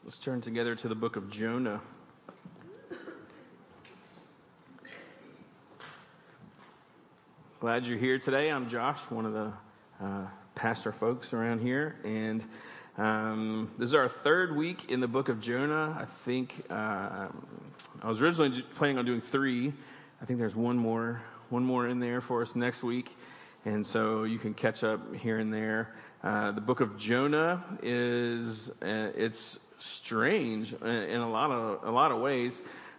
Let's turn together to the book of Jonah. Glad you're here today. I'm Josh, one of the pastor folks around here, and this is our third week in the book of Jonah. I think I was originally planning on doing 3. I think there's one more in there for us next week, and so you can catch up here and there. The book of Jonah is it's strange in a lot of ways.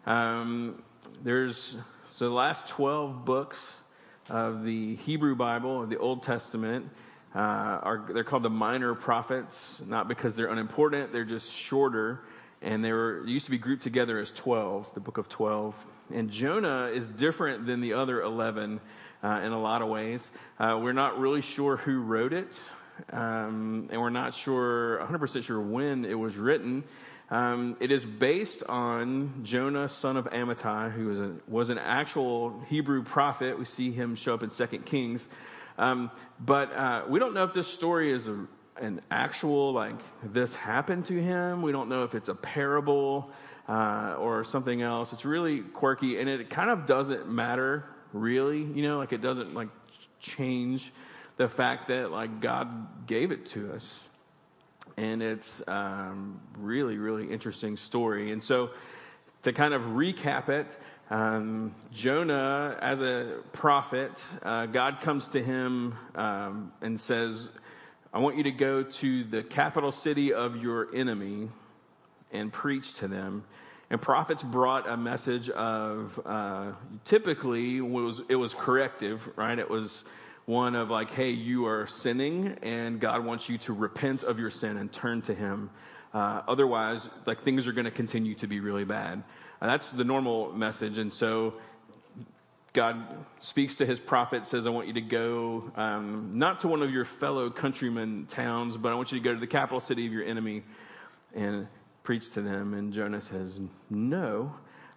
The last 12 books of the Hebrew Bible, of the Old Testament, they're called the minor prophets, not because they're unimportant, they're just shorter, and they used to be grouped together as 12, the book of 12. And Jonah is different than the other 11 in a lot of ways. We're not really sure who wrote it, and we're not 100% sure when it was written. It is based on Jonah, son of Amittai, who was an actual Hebrew prophet. We see him show up in 2 Kings. But we don't know if this story is an actual, this happened to him. We don't know if it's a parable or something else. It's really quirky, and it kind of doesn't matter, really. It doesn't, change the fact that, God gave it to us. And it's really, really interesting story. And so to kind of recap it, Jonah, as a prophet, God comes to him and says, I want you to go to the capital city of your enemy and preach to them. And prophets brought a message of, typically, it was corrective, right? It was one of hey, you are sinning, and God wants you to repent of your sin and turn to Him. Otherwise, things are going to continue to be really bad. That's the normal message. And so God speaks to His prophet, says, I want you to go, not to one of your fellow countrymen towns, but I want you to go to the capital city of your enemy and preach to them. And Jonah says, no.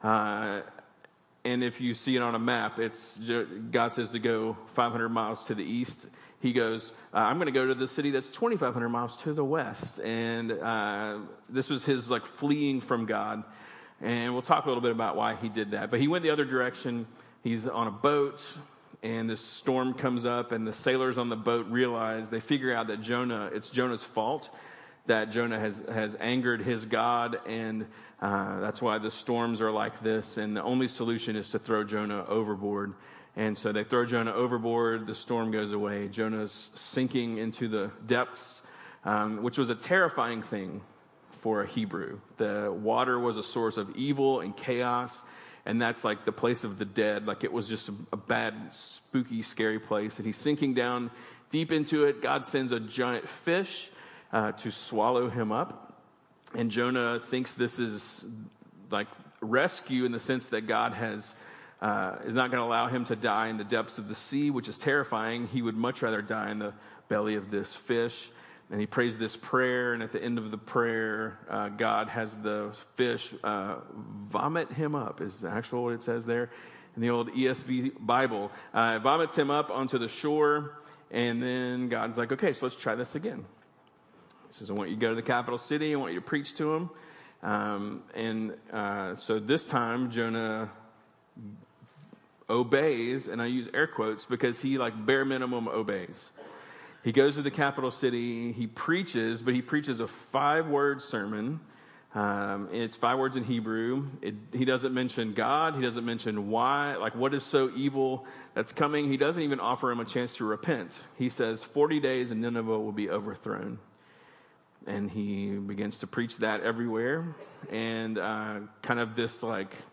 And if you see it on a map, God says to go 500 miles to the east. He goes, I'm going to go to the city that's 2,500 miles to the west. And this was his fleeing from God. And we'll talk a little bit about why he did that. But he went the other direction. He's on a boat, and this storm comes up, and the sailors on the boat they figure out that it's Jonah's fault, that Jonah has angered his God, and that's why the storms are like this, and the only solution is to throw Jonah overboard. And so they throw Jonah overboard, the storm goes away, Jonah's sinking into the depths, which was a terrifying thing for a Hebrew. The water was a source of evil and chaos, and that's the place of the dead. It was just a bad, spooky, scary place, and he's sinking down deep into it. God sends a giant fish to swallow him up. And Jonah thinks this is rescue in the sense that God is not going to allow him to die in the depths of the sea, which is terrifying. He would much rather die in the belly of this fish. And he prays this prayer, and at the end of the prayer, God has the fish vomit him up, is actually what it says there in the old ESV Bible. It vomits him up onto the shore, and then God's like, okay, so let's try this again. He says, I want you to go to the capital city. I want you to preach to them. So this time, Jonah obeys, and I use air quotes because he bare minimum obeys. He goes to the capital city. He preaches, but he preaches a 5-word sermon. It's 5 words in Hebrew. He doesn't mention God. He doesn't mention why, what is so evil that's coming. He doesn't even offer him a chance to repent. He says 40 days and Nineveh will be overthrown. And he begins to preach that everywhere. And kind of this,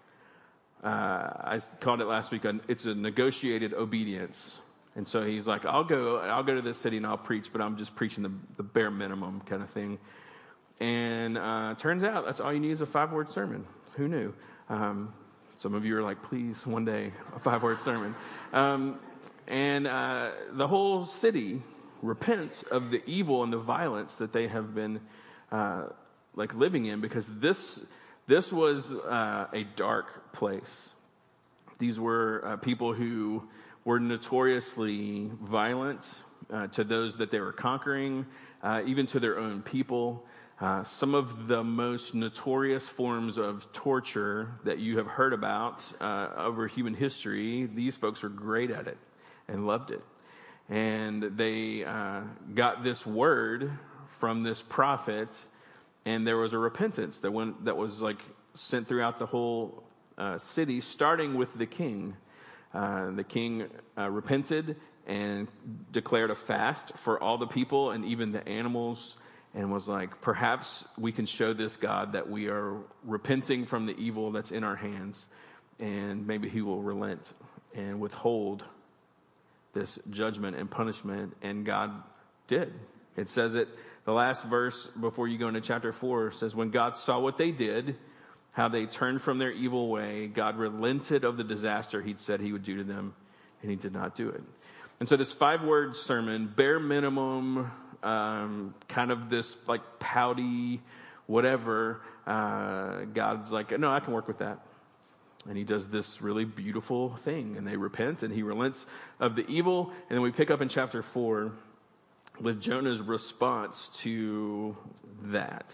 I called it last week, it's a negotiated obedience. And so he's like, I'll go to this city and I'll preach, but I'm just preaching the bare minimum kind of thing. And turns out that's all you need is a 5-word sermon. Who knew? Some of you are like, please, one day, a 5-word sermon. And the whole city repents of the evil and the violence that they have been living in, because this was a dark place. These were people who were notoriously violent to those that they were conquering, even to their own people. Some of the most notorious forms of torture that you have heard about over human history, these folks were great at it and loved it. And they got this word from this prophet, and there was a repentance that was like sent throughout the whole city, starting with the king. The king repented and declared a fast for all the people and even the animals, and was like, perhaps we can show this God that we are repenting from the evil that's in our hands, and maybe he will relent and withhold this judgment and punishment. And God did. It says it, the last verse before you go into chapter 4 says, when God saw what they did, how they turned from their evil way, God relented of the disaster he'd said he would do to them, and he did not do it. And so this 5-word sermon, bare minimum, kind of this like pouty whatever, God's like, no, I can work with that. And he does this really beautiful thing, and they repent, and he relents of the evil. And then we pick up in chapter 4 with Jonah's response to that.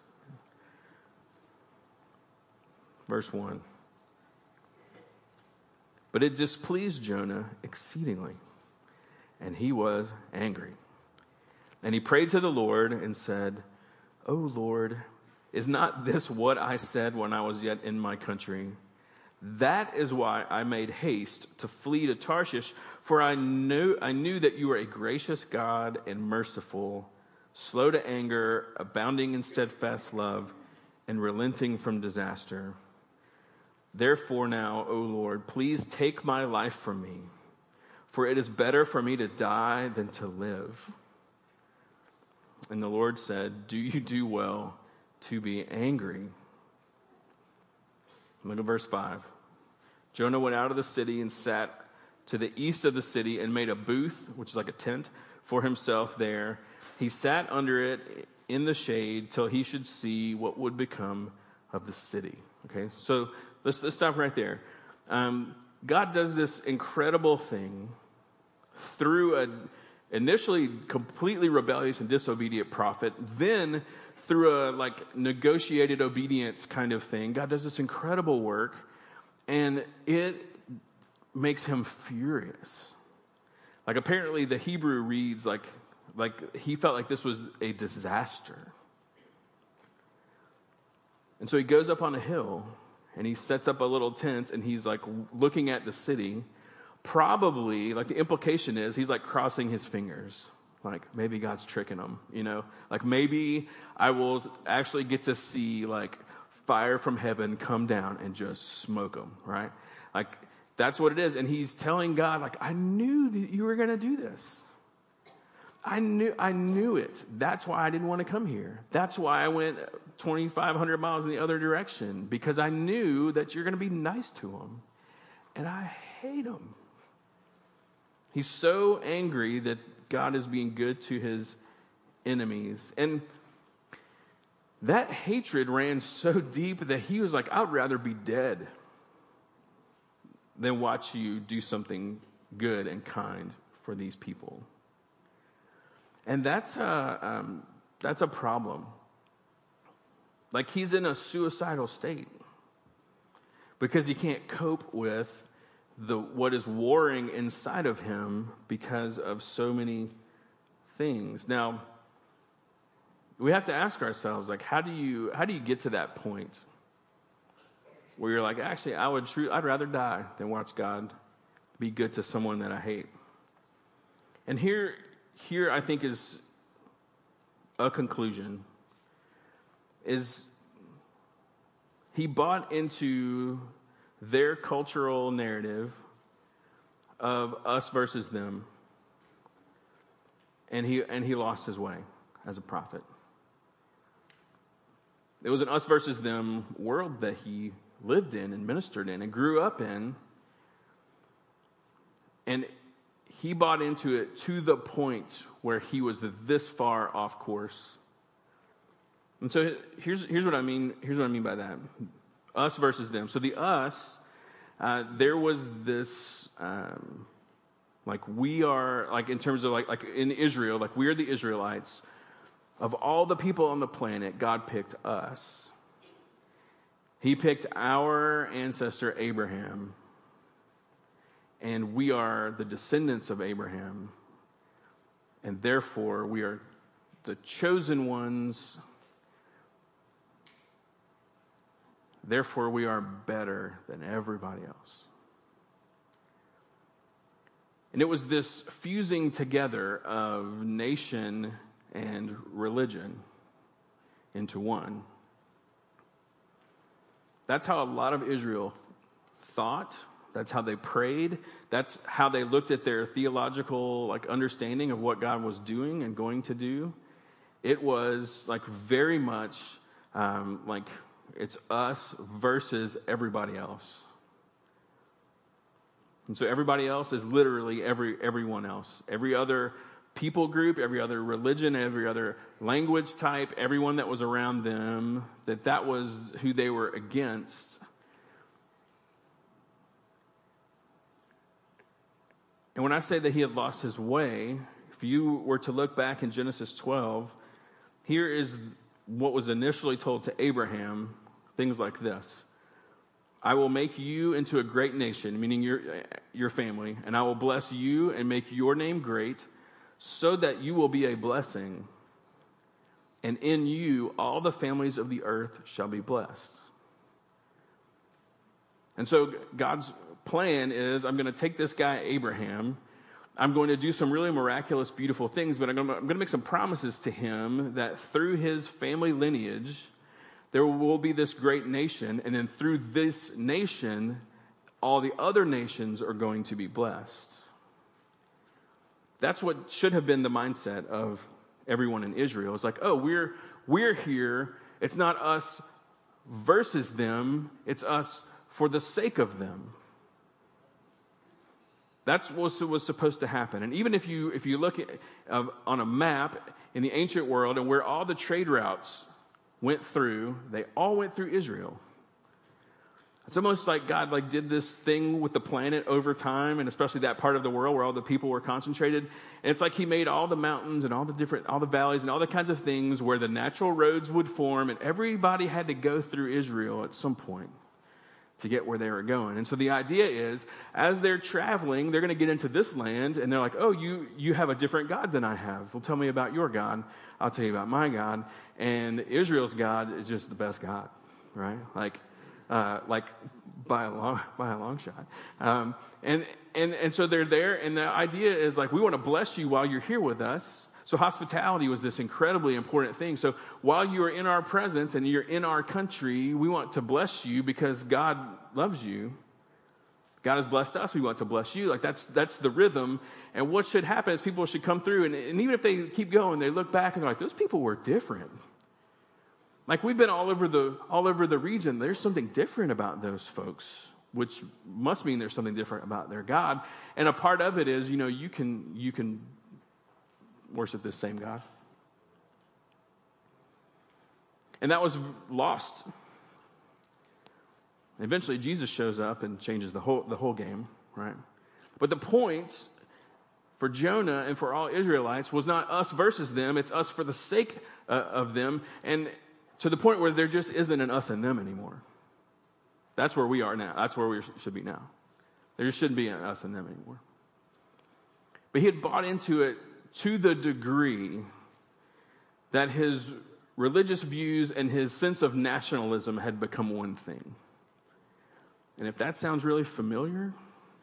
Verse 1. But it displeased Jonah exceedingly, and he was angry. And he prayed to the Lord and said, O Lord, is not this what I said when I was yet in my country? That is why I made haste to flee to Tarshish, for I knew that you are a gracious God and merciful, slow to anger, abounding in steadfast love, and relenting from disaster. Therefore now, O Lord, please take my life from me, for it is better for me to die than to live. And the Lord said, do you do well to be angry? Look at verse 5. Jonah went out of the city and sat to the east of the city and made a booth, which is like a tent, for himself there. He sat under it in the shade till he should see what would become of the city. Okay, so let's stop right there. God does this incredible thing through an initially completely rebellious and disobedient prophet, then through a like negotiated obedience kind of thing. God does this incredible work, and it makes him furious. Like apparently the Hebrew reads like he felt like this was a disaster. And so he goes up on a hill and he sets up a little tent, and he's like looking at the city. Probably, like the implication is he's like crossing his fingers. Like maybe God's tricking him, like maybe I will actually get to see like fire from heaven come down and just smoke them, right? Like that's what it is. And he's telling God, like, I knew that you were going to do this. I knew it. That's why I didn't want to come here. That's why I went 2,500 miles in the other direction, because I knew that you're going to be nice to him. And I hate him. He's so angry that God is being good to his enemies. And that hatred ran so deep that he was like, I'd rather be dead than watch you do something good and kind for these people. And that's a problem. Like he's in a suicidal state because he can't cope with what is warring inside of him because of so many things. Now, we have to ask ourselves, like, how do you get to that point where you're like, actually, I'd rather die than watch God be good to someone that I hate. And here I think is a conclusion, is he bought into their cultural narrative of us versus them, and he lost his way as a prophet. It was an us versus them world that he lived in and ministered in and grew up in, and he bought into it to the point where he was this far off course. And so here's what I mean. Here's what I mean by that: us versus them. So the us, there was this, like we are, like in terms of like in Israel, like we are the Israelites, Of all the people on the planet, God picked us. He picked our ancestor Abraham, and we are the descendants of Abraham, and therefore we are the chosen ones. Therefore we are better than everybody else. And it was this fusing together of nation and religion into one. That's how a lot of Israel thought. That's how they prayed. That's how they looked at their theological understanding of what God was doing and going to do. It was very much it's us versus everybody else. And so everybody else is literally everyone else. Every other people group, every other religion, every other language type, everyone that was around them, that was who they were against. And when I say that he had lost his way, if you were to look back in Genesis 12, here is what was initially told to Abraham, things like this. I will make you into a great nation, meaning your family, and I will bless you and make your name great, so that you will be a blessing. And in you, all the families of the earth shall be blessed. And so God's plan is, I'm going to take this guy, Abraham. I'm going to do some really miraculous, beautiful things, but I'm going to make some promises to him that through his family lineage, there will be this great nation, and then through this nation, all the other nations are going to be blessed. That's what should have been the mindset of everyone in Israel. It's oh, we're here. It's not us versus them. It's us for the sake of them. That's what was supposed to happen. And even if you look at, on a map in the ancient world and where all the trade routes went through, they all went through Israel. It's almost like God did this thing with the planet over time, and especially that part of the world where all the people were concentrated. And it's like he made all the mountains and all the valleys and all the kinds of things where the natural roads would form, and everybody had to go through Israel at some point to get where they were going. And so the idea is, as they're traveling, they're going to get into this land, and they're like, oh, you have a different God than I have. Well, tell me about your God. I'll tell you about my God. And Israel's God is just the best God, right? By a long shot. And so they're there, and the idea is we want to bless you while you're here with us. So hospitality was this incredibly important thing. So while you are in our presence and you're in our country, we want to bless you because God loves you. God has blessed us. We want to bless you. That's the rhythm. And what should happen is people should come through, and even if they keep going, they look back and they're those people were different. We've been all over the region. There's something different about those folks, which must mean there's something different about their God. And a part of it is, you can worship this same God. And that was lost. Eventually, Jesus shows up and changes the whole game, right? But the point for Jonah and for all Israelites was not us versus them. It's us for the sake of them, and to the point where there just isn't an us and them anymore. That's where we are now. That's where we should be now. There just shouldn't be an us and them anymore. But he had bought into it to the degree that his religious views and his sense of nationalism had become one thing. And if that sounds really familiar,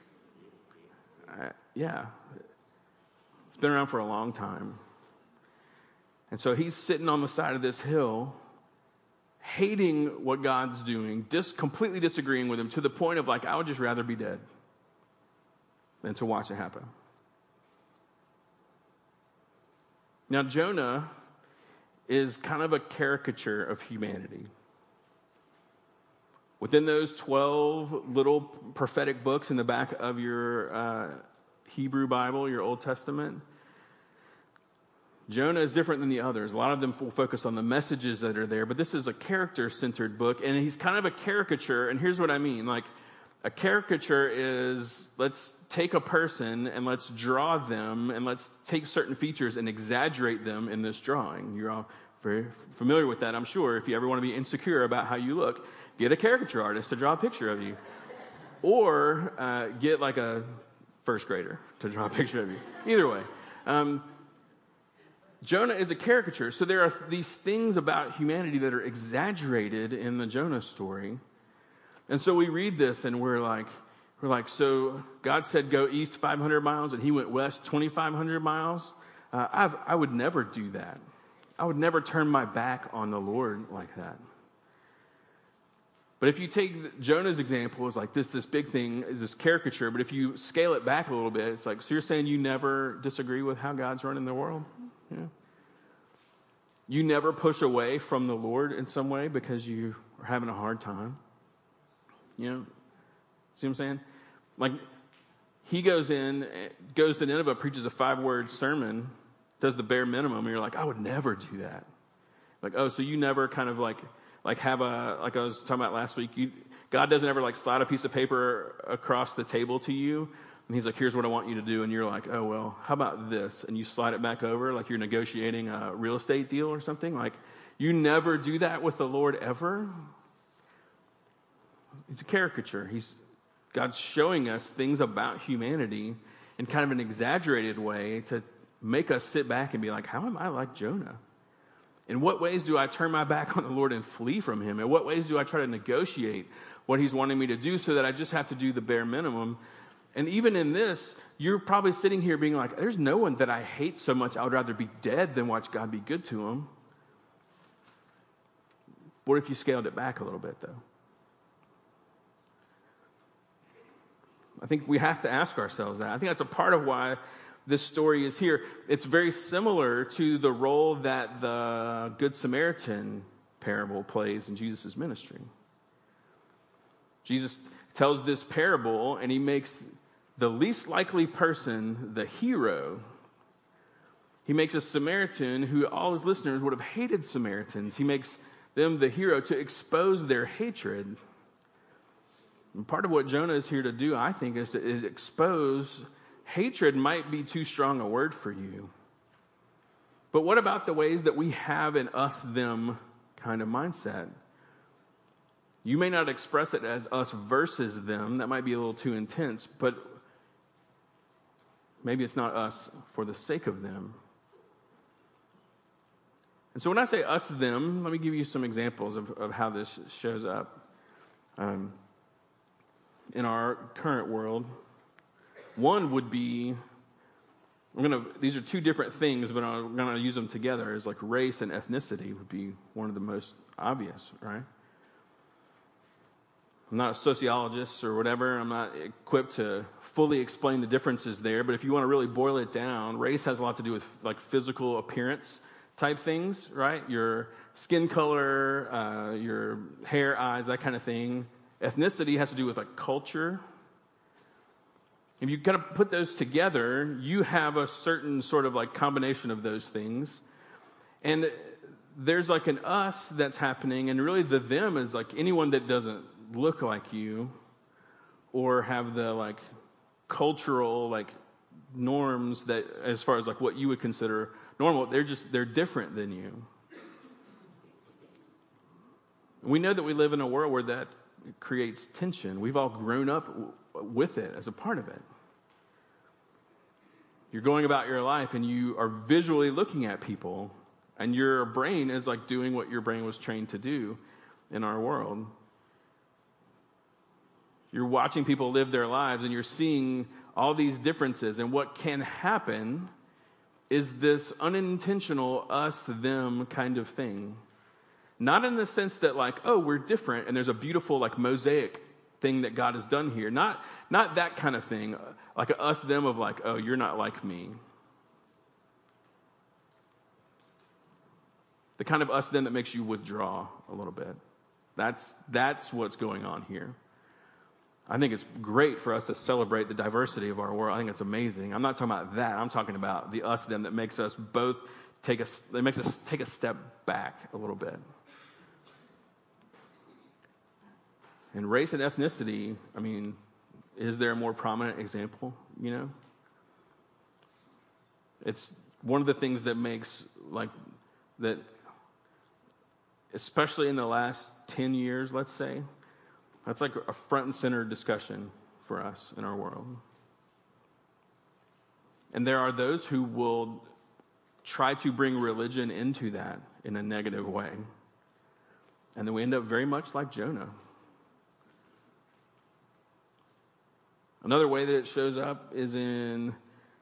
yeah, it's been around for a long time. And so he's sitting on the side of this hill, hating what God's doing, completely disagreeing with him, to the point of I would just rather be dead than to watch it happen. Now, Jonah is kind of a caricature of humanity. Within those 12 little prophetic books in the back of your Hebrew Bible, your Old Testament, Jonah is different than the others. A lot of them will focus on the messages that are there, but this is a character-centered book, and he's kind of a caricature, and here's what I mean. A caricature is, let's take a person and let's draw them and let's take certain features and exaggerate them in this drawing. You're all very familiar with that, I'm sure. If you ever want to be insecure about how you look, get a caricature artist to draw a picture of you. Or get like a first grader to draw a picture of you. Either way. Jonah is a caricature. So there are these things about humanity that are exaggerated in the Jonah story. And so we read this and we're like, so God said go east 500 miles and he went west 2,500 miles. I would never do that. I would never turn my back on the Lord like that. But if you take Jonah's example as like this big thing is this caricature, but if you scale it back a little bit, it's like, so you're saying you never disagree with how God's running the world? Yeah. You never push away from the Lord in some way because you are having a hard time? You know, see what I'm saying? Like, he goes to Nineveh, preaches a 5-word sermon, does the bare minimum, and you're like, I would never do that. Like, oh, so you never kind of like have like I was talking about last week, God doesn't ever like slide a piece of paper across the table to you, and he's like, here's what I want you to do, and you're like, oh, well, how about this? And you slide it back over like you're negotiating a real estate deal or something. Like, you never do that with the Lord ever. It's a caricature. God's showing us things about humanity in kind of an exaggerated way to make us sit back and be like, how am I like Jonah? In what ways do I turn my back on the Lord and flee from him? In what ways do I try to negotiate what he's wanting me to do so that I just have to do the bare minimum? And even in this, you're probably sitting here being like, there's no one that I hate so much I would rather be dead than watch God be good to him. What if you scaled it back a little bit, though? I think we have to ask ourselves that. I think that's a part of why this story is here. It's very similar to the role that the Good Samaritan parable plays in Jesus' ministry. Jesus tells this parable, and he makes the least likely person the hero. He makes a Samaritan who all his listeners would have hated Samaritans. He makes them the hero to expose their hatred. And part of what Jonah is here to do, I think, is to expose. Hatred might be too strong a word for you. But what about the ways that we have an us-them kind of mindset? You may not express it as us versus them. That might be a little too intense, but maybe it's not us for the sake of them. And so when I say us-them, let me give you some examples of how this shows up. In our current world, one would be, these are two different things, but I'm going to use them together, as like race and ethnicity would be one of the most obvious, right? I'm not a sociologist or whatever. I'm not equipped to fully explain the differences there, but if you want to really boil it down, race has a lot to do with like physical appearance type things, right? Your skin color, your hair, eyes, that kind of thing. Ethnicity has to do with like culture. If you kind of put those together, you have a certain sort of like combination of those things. And there's like an us that's happening, and really the them is like anyone that doesn't look like you or have the like cultural like norms that as far as like what you would consider normal, they're different than you. We know that we live in a world where that creates tension. We've all grown up with it as a part of it. You're going about your life and you are visually looking at people, and your brain is like doing what your brain was trained to do in our world. You're watching people live their lives and you're seeing all these differences, and what can happen is this unintentional us-them kind of thing. Not in the sense that like, oh, we're different and there's a beautiful like mosaic thing that God has done here. Not that kind of thing. Like a us-them of like, oh, you're not like me. The kind of us-them that makes you withdraw a little bit. That's what's going on here. I think it's great for us to celebrate the diversity of our world. I think it's amazing. I'm not talking about that. I'm talking about the us-them that makes us both take a step back a little bit. And race and ethnicity, I mean, is there a more prominent example, It's one of the things that makes, that, especially in the last 10 years, let's say, that's like a front and center discussion for us in our world. And there are those who will try to bring religion into that in a negative way. And then we end up very much like Jonah. Another way that it shows up is in,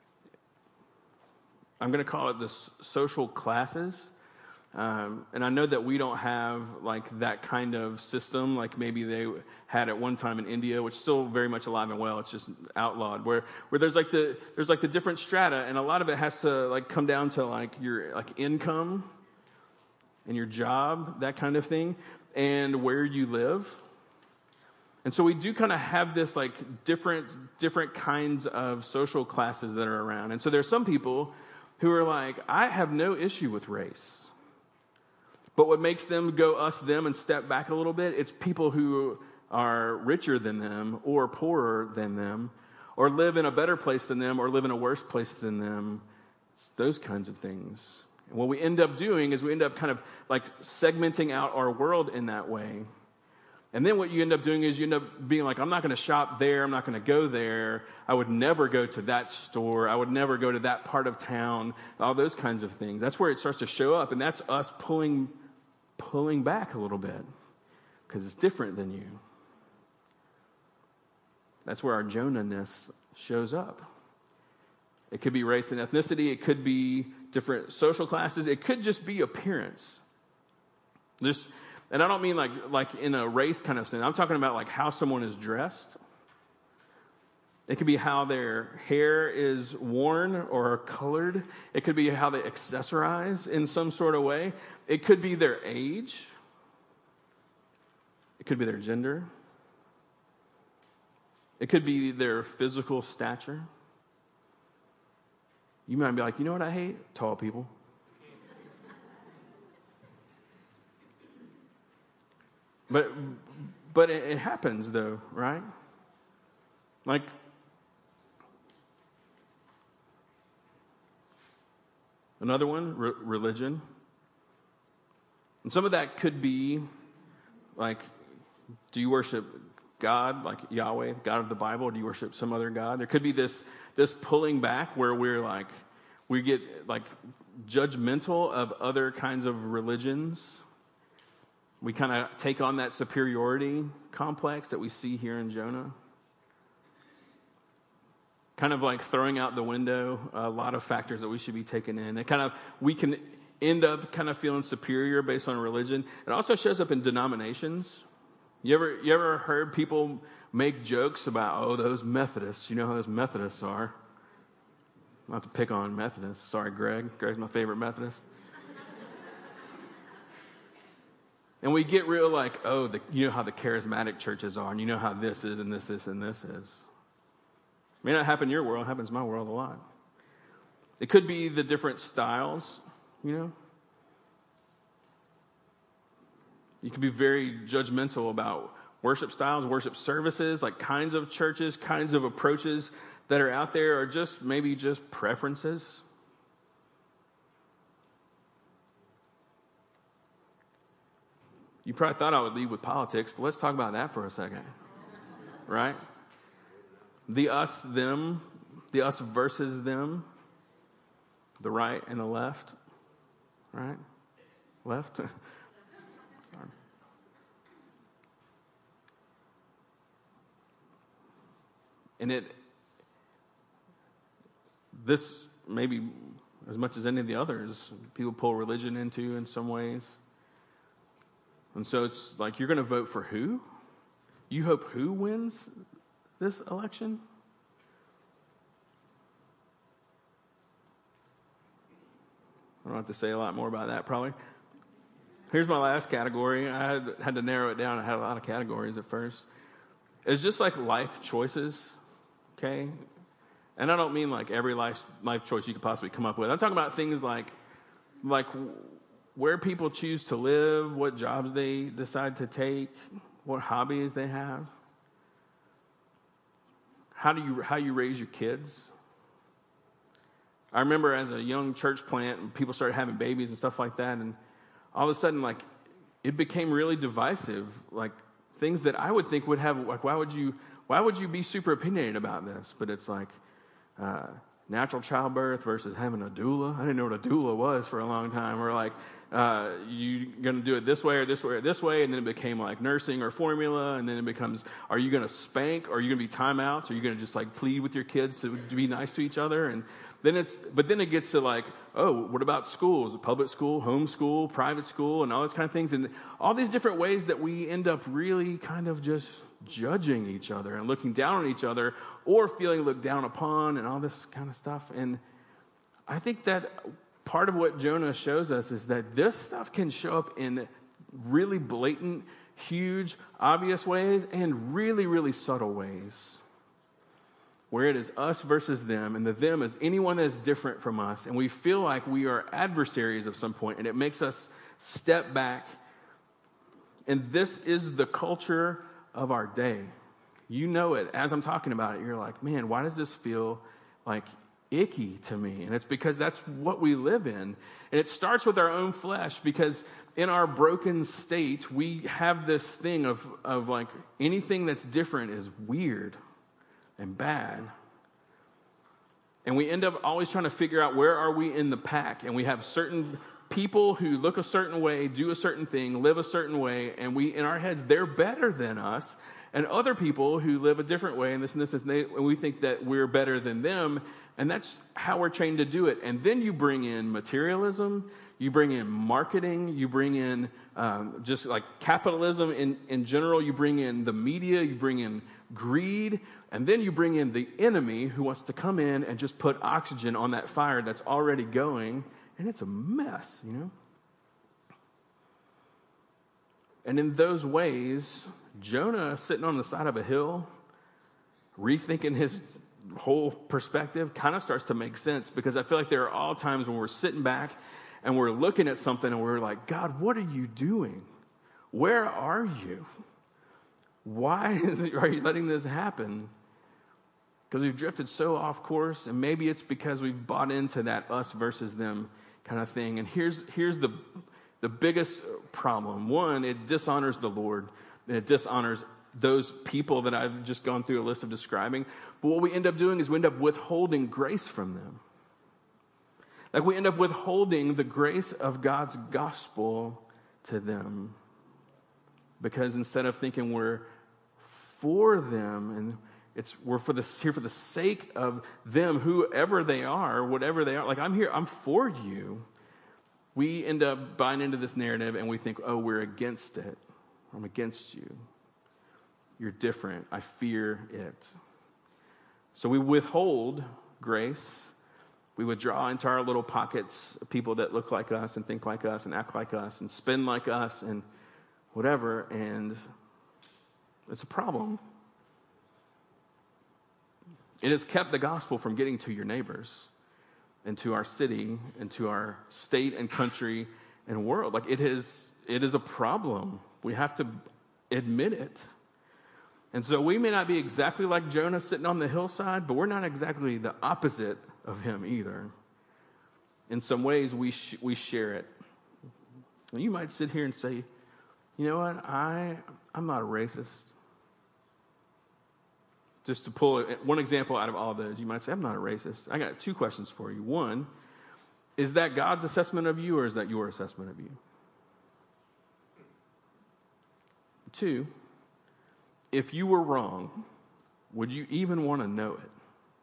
I'm going to call it the social classes. And I know that we don't have that kind of system like maybe they had at one time in India, which is still very much alive and well. It's just outlawed, where there's the different strata, and a lot of it has to come down to your income and your job, that kind of thing, and where you live. And so we do kind of have this different kinds of social classes that are around. And so there's some people who are I have no issue with race. But what makes them go us, them, and step back a little bit, it's people who are richer than them or poorer than them or live in a better place than them or live in a worse place than them. It's those kinds of things. And what we end up doing is we end up kind of segmenting out our world in that way. And then what you end up doing is you end up being I'm not going to shop there. I'm not going to go there. I would never go to that store. I would never go to that part of town. All those kinds of things. That's where it starts to show up. And that's us pulling back a little bit because it's different than you. That's where our Jonah-ness shows up. It could be race and ethnicity. It could be different social classes. It could just be appearance. And I don't mean like in a race kind of sense. I'm talking about how someone is dressed. It could be how their hair is worn or colored. It could be how they accessorize in some sort of way. It could be their age. It could be their gender. It could be their physical stature. You might be you know what I hate? Tall people. But it happens though, right? Another one, religion. And some of that could be do you worship God, Yahweh, God of the Bible, or do you worship some other God? There could be this pulling back where we're we get judgmental of other kinds of religions. We kind of take on that superiority complex that we see here in Jonah. Kind of throwing out the window a lot of factors that we should be taking in. And we can end up kind of feeling superior based on religion. It also shows up in denominations. You ever heard people make jokes about, those Methodists, you know how those Methodists are? Not to pick on Methodists. Sorry, Greg. Greg's my favorite Methodist. And we get real you know how the charismatic churches are, and you know how this is, and this is, and this is. It may not happen in your world, it happens in my world a lot. It could be the different styles, You can be very judgmental about worship styles, worship services, kinds of churches, kinds of approaches that are out there, or just maybe just preferences. You probably thought I would lead with politics, but let's talk about that for a second. Right? The us, them, the us versus them, the right and the left. Right? Left? Sorry. And this maybe as much as any of the others, people pull religion into in some ways. And so it's you're going to vote for who? You hope who wins this election? I don't have to say a lot more about that probably. Here's my last category. I had to narrow it down. I had a lot of categories at first. It's just life choices, okay? And I don't mean every life choice you could possibly come up with. I'm talking about things like where people choose to live, what jobs they decide to take, what hobbies they have, how you raise your kids. I remember as a young church plant, and people started having babies and stuff like that, and all of a sudden, like, it became really divisive. Like, things that I would think would have, like, why would you be super opinionated about this? But it's like natural childbirth versus having a doula. I didn't know what a doula was for a long time. Or like, you going to do it this way or this way or this way, and then it became like nursing or formula, and then it becomes, are you going to spank? Or are you going to be timeouts? Or are you going to just like plead with your kids to be nice to each other? And then it gets to like, oh, what about schools? Public school, home school, private school, and all those kind of things. And all these different ways that we end up really kind of just judging each other and looking down on each other or feeling looked down upon and all this kind of stuff. And I think that part of what Jonah shows us is that this stuff can show up in really blatant, huge, obvious ways and really, really subtle ways, where it is us versus them, and the them is anyone that is different from us, and we feel like we are adversaries of some point, and it makes us step back. And this is the culture of our day. You know it. As I'm talking about it, you're like, man, why does this feel like icky to me? And it's because that's what we live in. And it starts with our own flesh, because in our broken state, we have this thing of like anything that's different is weird and bad. And we end up always trying to figure out where are we in the pack. And we have certain people who look a certain way, do a certain thing, live a certain way, and we, in our heads, they're better than us. And other people who live a different way, and this and this, and we think that we're better than them. And that's how we're trained to do it. And then you bring in materialism, you bring in marketing, you bring in just like capitalism in general, you bring in the media, you bring in greed, and then you bring in the enemy who wants to come in and just put oxygen on that fire that's already going, and it's a mess, you know? And in those ways, Jonah, sitting on the side of a hill, rethinking his whole perspective, kind of starts to make sense, because I feel like there are all times when we're sitting back and we're looking at something and we're like, God, what are you doing? Where are you? Why are you letting this happen? Because we've drifted so off course, and maybe it's because we've bought into that us versus them kind of thing. And here's the biggest problem. One, it dishonors the Lord, and it dishonors those people that I've just gone through a list of describing. But what we end up doing is we end up withholding grace from them. Like, we end up withholding the grace of God's gospel to them, because instead of thinking we're for them and we're here for the sake of them, whoever they are, whatever they are, like, I'm here, I'm for you, we end up buying into this narrative and we think, oh, we're against it. I'm against you. You're different. I fear it. So we withhold grace. We withdraw into our little pockets of people that look like us and think like us and act like us and spend like us and whatever, and it's a problem. It has kept the gospel from getting to your neighbors and to our city and to our state and country and world. Like, it is a problem. We have to admit it. And so we may not be exactly like Jonah sitting on the hillside, but we're not exactly the opposite of him either. In some ways, we share it. And you might sit here and say, you know what, I'm not a racist. Just to pull one example out of all those, you might say, I'm not a racist. I got two questions for you. One, is that God's assessment of you, or is that your assessment of you? Two, if you were wrong, would you even want to know it?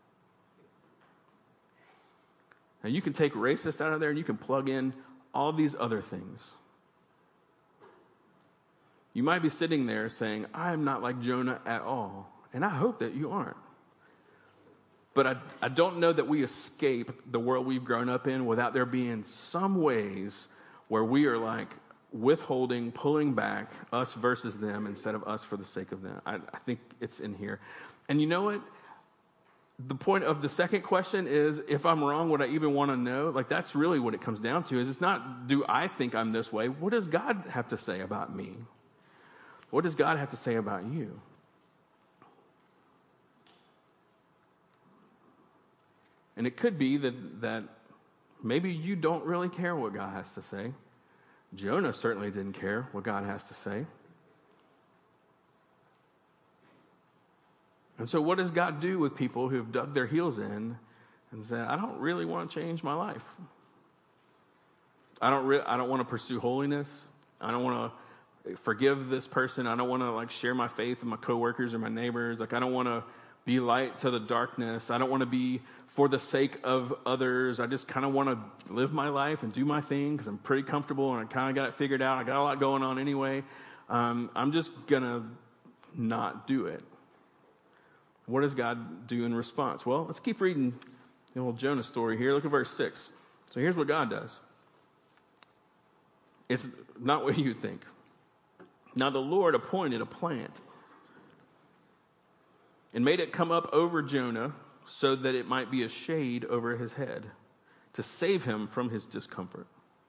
Now, you can take racist out of there and you can plug in all these other things. You might be sitting there saying, I am not like Jonah at all. And I hope that you aren't. But I don't know that we escape the world we've grown up in without there being some ways where we are like withholding, pulling back, us versus them instead of us for the sake of them. I think it's in here. And you know what? The point of the second question is, if I'm wrong, would I even want to know? Like, that's really what it comes down to. Is it's not, do I think I'm this way? What does God have to say about me? What does God have to say about you? And it could be that maybe you don't really care what God has to say. Jonah certainly didn't care what God has to say. And so what does God do with people who have dug their heels in and said, I don't really want to change my life. I don't want to pursue holiness. I don't want to forgive this person. I don't want to share my faith with my coworkers or my neighbors. I don't want to be light to the darkness. I don't want to be for the sake of others. I just kind of want to live my life and do my thing because I'm pretty comfortable and I kind of got it figured out. I got a lot going on anyway. I'm just going to not do it. What does God do in response? Well, let's keep reading the old Jonah story here. Look at verse 6. So here's what God does. It's not what you think. Now the Lord appointed a plant and made it come up over Jonah so that it might be a shade over his head to save him from his discomfort.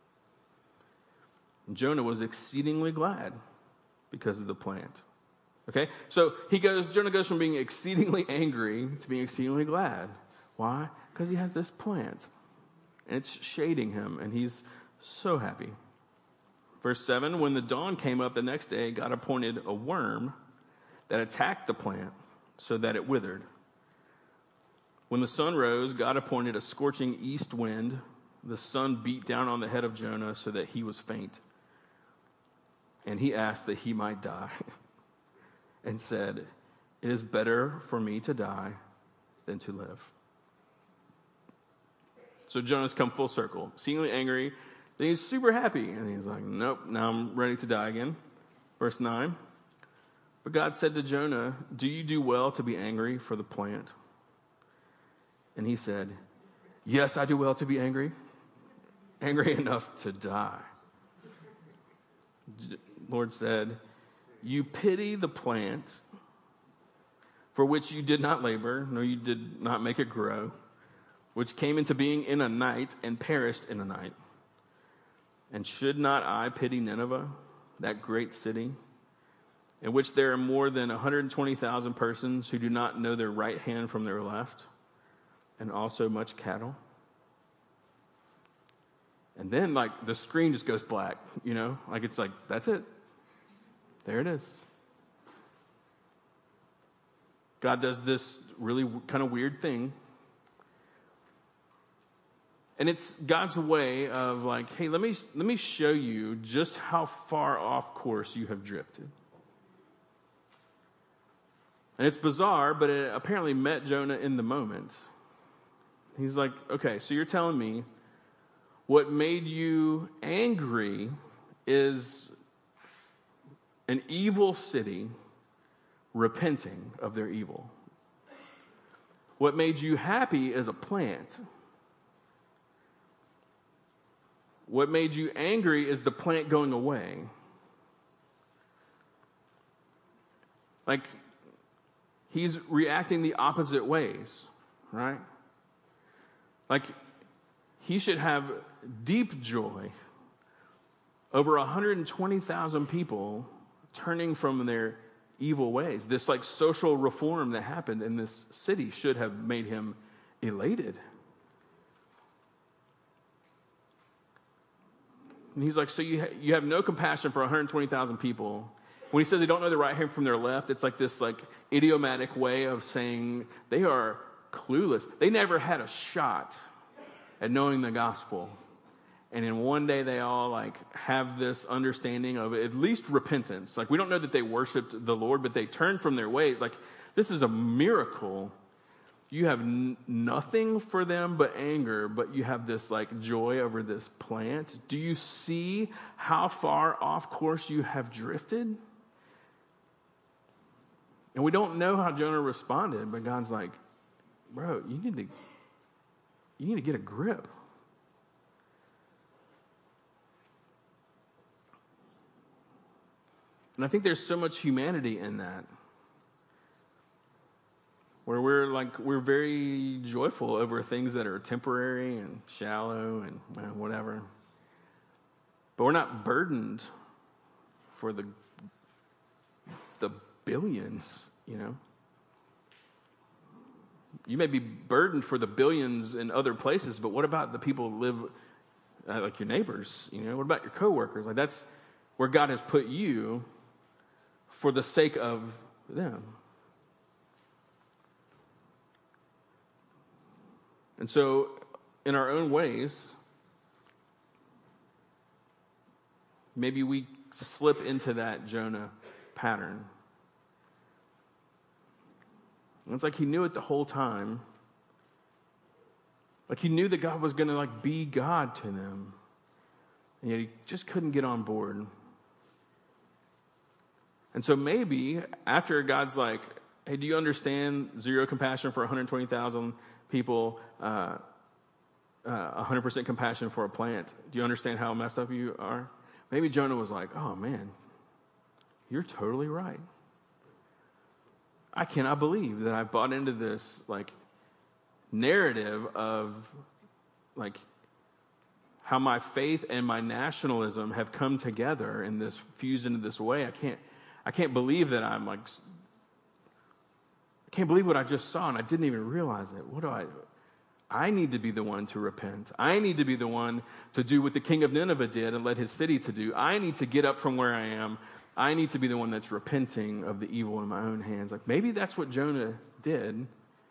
And Jonah was exceedingly glad because of the plant. Okay, so Jonah goes from being exceedingly angry to being exceedingly glad. Why? Because he has this plant, and it's shading him, and he's so happy. Verse 7, when the dawn came up the next day, God appointed a worm that attacked the plant so that it withered. When the sun rose, God appointed a scorching east wind. The sun beat down on the head of Jonah so that he was faint. And he asked that he might die. And said, it is better for me to die than to live. So Jonah's come full circle, exceedingly angry. Then he's super happy. And he's like, nope, now I'm ready to die again. Verse 9. But God said to Jonah, do you do well to be angry for the plant? And he said, yes, I do well to be angry. Angry enough to die. Lord said, you pity the plant for which you did not labor, nor you did not make it grow, which came into being in a night and perished in a night. And should not I pity Nineveh, that great city, in which there are more than 120,000 persons who do not know their right hand from their left, and also much cattle? And then the screen just goes black, it's that's it. There it is. God does this really kind of weird thing. And it's God's way of hey, let me show you just how far off course you have drifted. And it's bizarre, but it apparently met Jonah in the moment. He's like, okay, so you're telling me what made you angry is an evil city repenting of their evil. What made you happy is a plant. What made you angry is the plant going away. He's reacting the opposite ways, right? He should have deep joy over 120,000 people turning from their evil ways. This social reform that happened in this city should have made him elated. And he's like, so you have no compassion for 120,000 people. When he says they don't know their right hand from their left, it's this idiomatic way of saying they are clueless. They never had a shot at knowing the gospel. And in one day they all have this understanding of at least repentance. We don't know that they worshiped the Lord, but they turned from their ways. This is a miracle. You have nothing for them but anger, but you have this joy over this plant. Do you see how far off course you have drifted? And we don't know how Jonah responded, but God's like, bro, you need to get a grip. And I think there's so much humanity in that, where we're very joyful over things that are temporary and shallow and whatever. But we're not burdened for the the billions, you know? You may be burdened for the billions in other places, but what about the people who live, like your neighbors, you know? What about your coworkers? Like, that's where God has put you for the sake of them. And so, in our own ways, maybe we slip into that Jonah pattern. And it's like he knew it the whole time. Like he knew that God was going to like be God to them. And yet he just couldn't get on board. And so maybe after God's like, hey, do you understand zero compassion for 120,000 people, 100% compassion for a plant? Do you understand how messed up you are? Maybe Jonah was like, oh man, you're totally right. I cannot believe that I bought into this like narrative of like how my faith and my nationalism have come together in this fused into this way. I can't believe that I can't believe what I just saw and I didn't even realize it. I need to be the one to repent. I need to be the one to do what the king of Nineveh did and led his city to do. I need to get up from where I am. I need to be the one that's repenting of the evil in my own hands. Like maybe that's what Jonah did.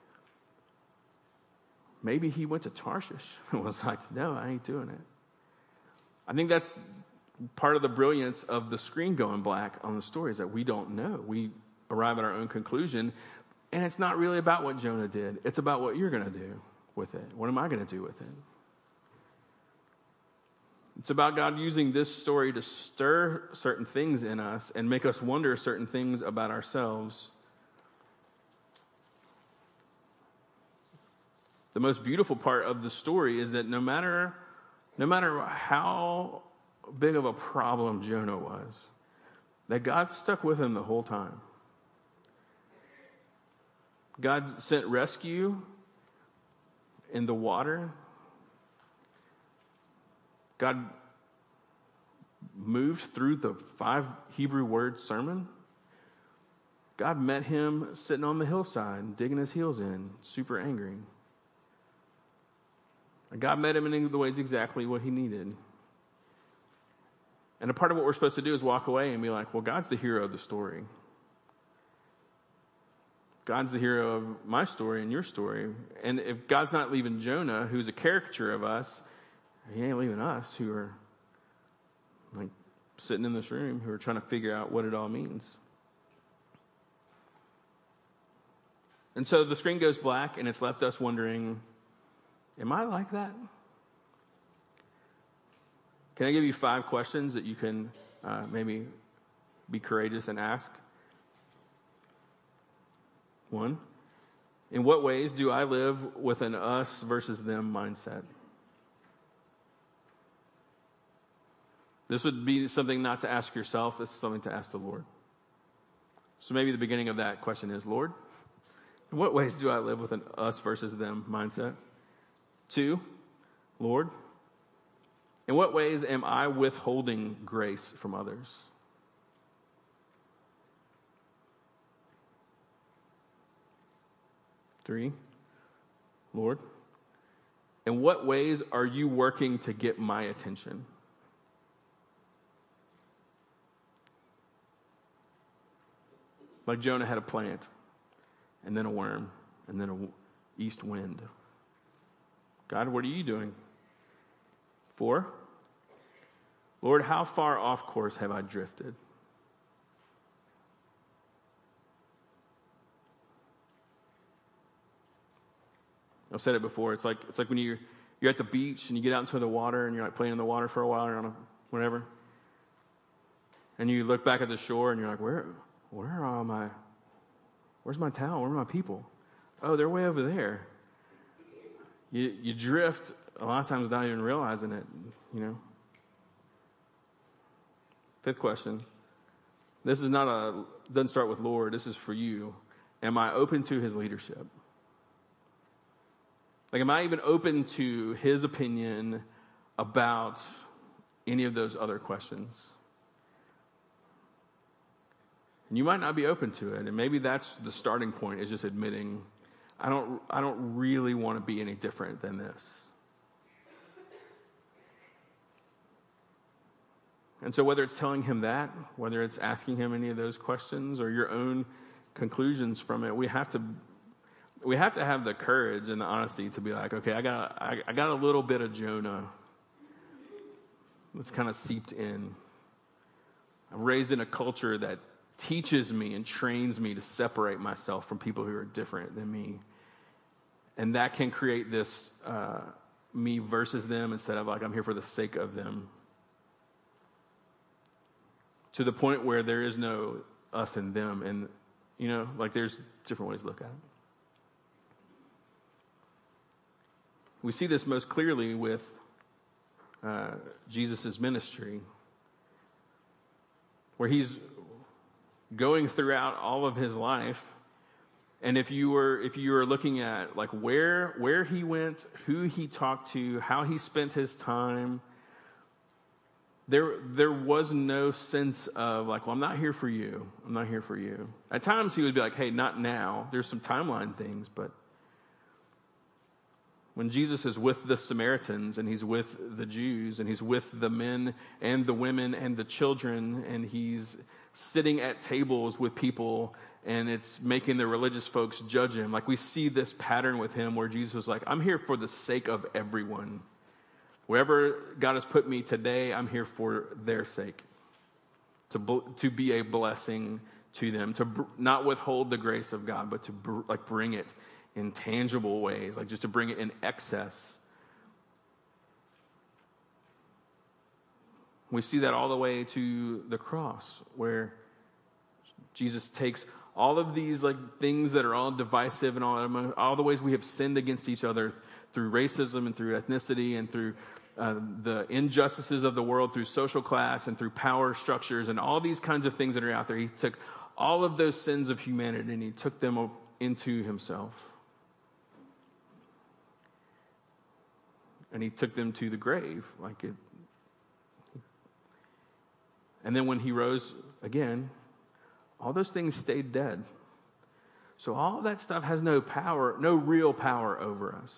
Maybe he went to Tarshish and was like, no, I ain't doing it. I think that's part of the brilliance of the screen going black on the story is that we don't know. We arrive at our own conclusion, and it's not really about what Jonah did. It's about what you're going to do with it. What am I going to do with it? It's about God using this story to stir certain things in us and make us wonder certain things about ourselves. The most beautiful part of the story is that no matter how big of a problem Jonah was, that God stuck with him the whole time. God sent rescue in the water. God moved through the 5 Hebrew word sermon. God met him sitting on the hillside, digging his heels in, super angry. And God met him in the ways exactly what he needed. And a part of what we're supposed to do is walk away and be like, well, God's the hero of the story. God's the hero of my story and your story. And if God's not leaving Jonah, who's a caricature of us, he ain't leaving us who are like sitting in this room who are trying to figure out what it all means. And so the screen goes black and it's left us wondering, am I like that? Can I give you 5 questions that you can maybe be courageous and ask? 1, in what ways do I live with an us versus them mindset? This would be something not to ask yourself. This is something to ask the Lord. So maybe the beginning of that question is, Lord, in what ways do I live with an us versus them mindset? 2, Lord, in what ways am I withholding grace from others? Three, Lord, in what ways are you working to get my attention? Like Jonah had a plant, and then a worm, and then an east wind. God, what are you doing? 4, Lord, how far off course have I drifted? I've said it before. It's like when you're at the beach and you get out into the water and you're like playing in the water for a while or whatever, and you look back at the shore and you're like, where's my town? Where are my people? Oh, they're way over there. You drift a lot of times without even realizing it, you know. 5th question. This is doesn't start with Lord. This is for you. Am I open to his leadership? Like, am I even open to his opinion about any of those other questions? And you might not be open to it. And maybe that's the starting point, is just admitting, I don't really want to be any different than this. And so whether it's telling him that, whether it's asking him any of those questions or your own conclusions from it, we have to have the courage and the honesty to be like, okay, I got a little bit of Jonah that's kind of seeped in. I'm raised in a culture that teaches me and trains me to separate myself from people who are different than me. And that can create this me versus them instead of like I'm here for the sake of them. To the point where there is no us and them. And, like there's different ways to look at it. We see this most clearly with Jesus' ministry, where he's going throughout all of his life. And if you were looking at like where he went, who he talked to, how he spent his time, there was no sense of like, well, I'm not here for you. I'm not here for you. At times he would be like, hey, not now. There's some timeline things, but when Jesus is with the Samaritans and he's with the Jews and he's with the men and the women and the children and he's sitting at tables with people and it's making the religious folks judge him. Like we see this pattern with him where Jesus was like, I'm here for the sake of everyone. Wherever God has put me today, I'm here for their sake. To be a blessing to them. To not withhold the grace of God, but to bring it in tangible ways. Like just to bring it in excess. We see that all the way to the cross, where Jesus takes all of these like things that are all divisive and all the ways we have sinned against each other through racism and through ethnicity and through the injustices of the world, through social class and through power structures and all these kinds of things that are out there. He took all of those sins of humanity and he took them into himself. And he took them to the grave. And then when he rose again, all those things stayed dead. So all that stuff has no power, no real power over us.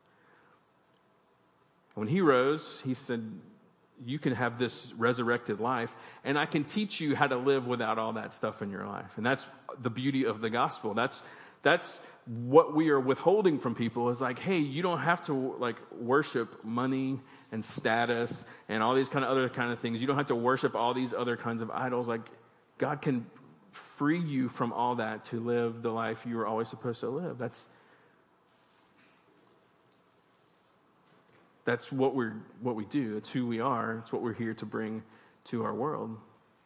When he rose, he said, you can have this resurrected life, and I can teach you how to live without all that stuff in your life. And that's the beauty of the gospel. That's what we are withholding from people is like, hey, you don't have to like worship money and status and all these other kind of things. You don't have to worship all these other kinds of idols. Like God can free you from all that to live the life you were always supposed to live. That's what we do. It's who we are. It's what we're here to bring to our world.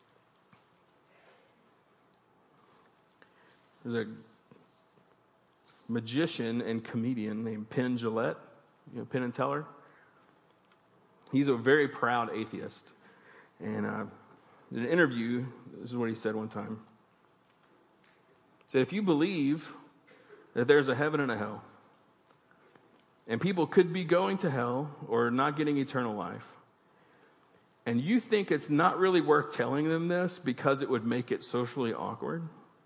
There's a magician and comedian named Penn Jillette, Penn and Teller. He's a very proud atheist. And in an interview, this is what he said one time. He said, if you believe that there's a heaven and a hell, and people could be going to hell or not getting eternal life, and you think it's not really worth telling them this because it would make it socially awkward,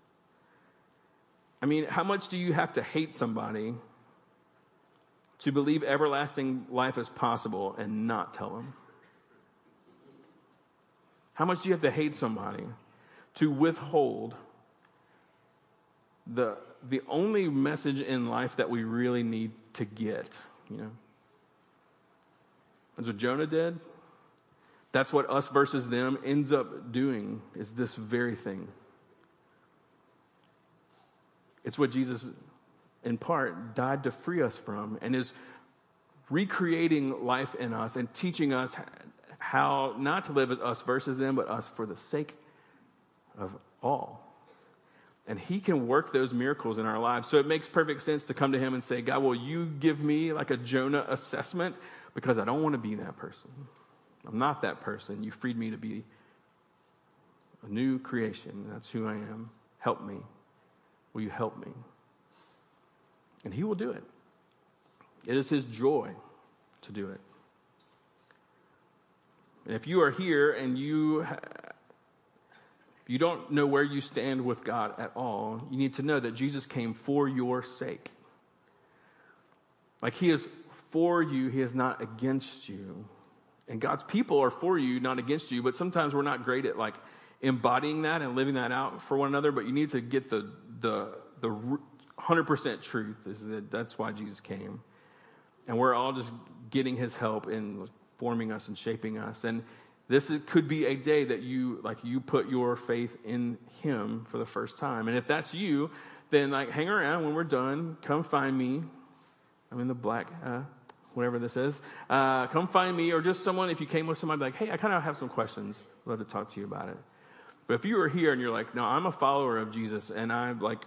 I mean, how much do you have to hate somebody to believe everlasting life is possible and not tell them? How much do you have to hate somebody to withhold the only message in life that we really need to get? That's what Jonah did. That's what us versus them ends up doing, is this very thing. It's what Jesus, in part, died to free us from and is recreating life in us and teaching us how not to live as us versus them, but us for the sake of all. And he can work those miracles in our lives. So it makes perfect sense to come to him and say, God, will you give me like a Jonah assessment? Because I don't want to be that person. I'm not that person. You freed me to be a new creation. That's who I am. Help me. Will you help me? And he will do it. It is his joy to do it. And if you are here and you you don't know where you stand with God at all, you need to know that Jesus came for your sake. Like, he is for you, he is not against you. And God's people are for you, not against you, but sometimes we're not great at like embodying that and living that out for one another, but you need to get the 100% truth is that that's why Jesus came. And we're all just getting his help in forming us and shaping us. And could be a day that you put your faith in him for the first time. And if that's you, then like hang around when we're done. Come find me. I'm in the black, whatever this is. Come find me, or just someone. If you came with somebody, like, hey, I kind of have some questions. I'd love to talk to you about it. But if you are here and you're like, no, I'm a follower of Jesus, and I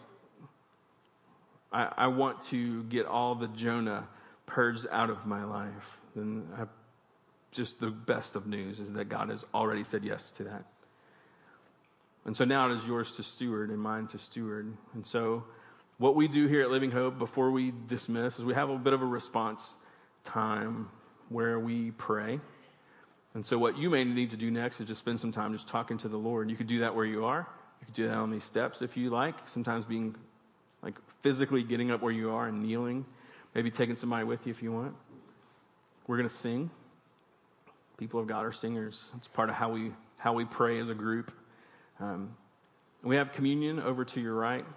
want to get all the Jonah purged out of my life, then just the best of news is that God has already said yes to that. And so now it is yours to steward and mine to steward. And so what we do here at Living Hope before we dismiss is we have a bit of a response time where we pray. And so what you may need to do next is just spend some time just talking to the Lord. You could do that where you are. You could do that on these steps if you like. Sometimes being like physically getting up where you are and kneeling. Maybe taking somebody with you if you want. We're going to sing. People of God are singers. It's part of how we pray as a group. We have communion over to your right,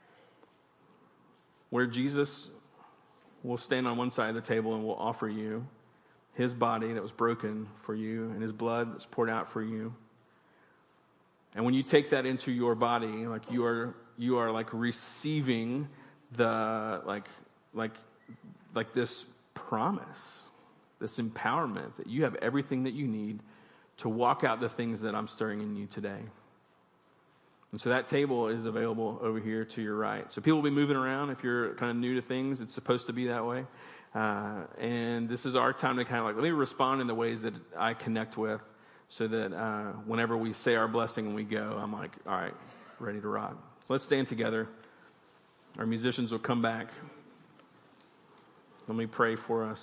where Jesus will stand on one side of the table and will offer you his body that was broken for you and his blood that's poured out for you. And when you take that into your body, like you are like receiving the like this promise, this empowerment that you have everything that you need to walk out the things that I'm stirring in you today. And so that table is available over here to your right. So people will be moving around. If you're kind of new to things, it's supposed to be that way. And this is our time to kind of like, let me respond in the ways that I connect with, so that whenever we say our blessing and we go, I'm like, all right, ready to rock. So let's stand together. Our musicians will come back. Let me pray for us.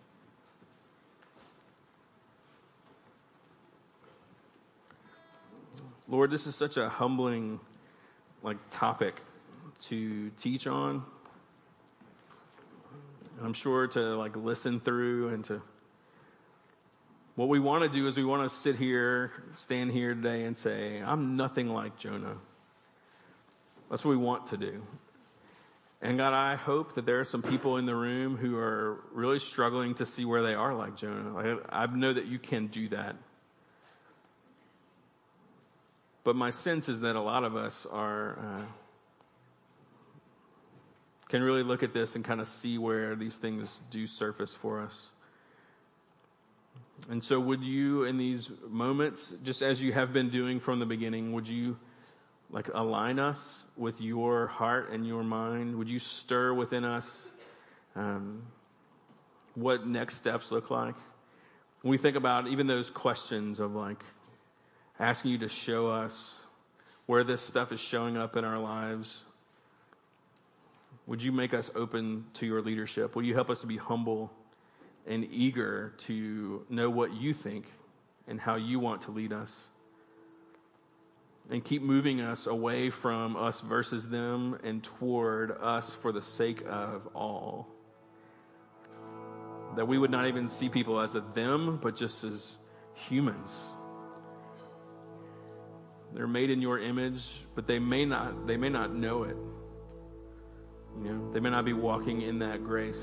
Lord, this is such a humbling topic to teach on. And I'm sure to listen through, and to what we want to do is we want to stand here today and say, I'm nothing like Jonah. That's what we want to do. And God, I hope that there are some people in the room who are really struggling to see where they are like Jonah. I know that you can do that. But my sense is that a lot of us can really look at this and kind of see where these things do surface for us. And so would you, in these moments, just as you have been doing from the beginning, would you align us with your heart and your mind? Would you stir within us what next steps look like? When we think about even those questions of asking you to show us where this stuff is showing up in our lives, would you make us open to your leadership? Will you help us to be humble and eager to know what you think and how you want to lead us? And keep moving us away from us versus them and toward us for the sake of all. That we would not even see people as a them, but just as humans. They're made in your image, but they may not know it. They may not be walking in that grace.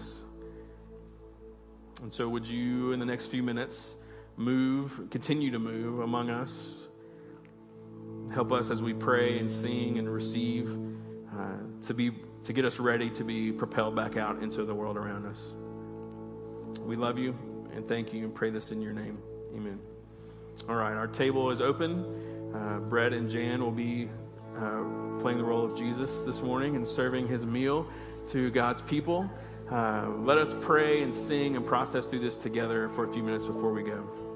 And so would you, in the next few minutes, continue to move among us. Help us as we pray and sing and receive to get us ready to be propelled back out into the world around us. We love you and thank you and pray this in your name. Amen. All right, our table is open. Brett and Jan will be playing the role of Jesus this morning and serving his meal to God's people. Let us pray and sing and process through this together for a few minutes before we go.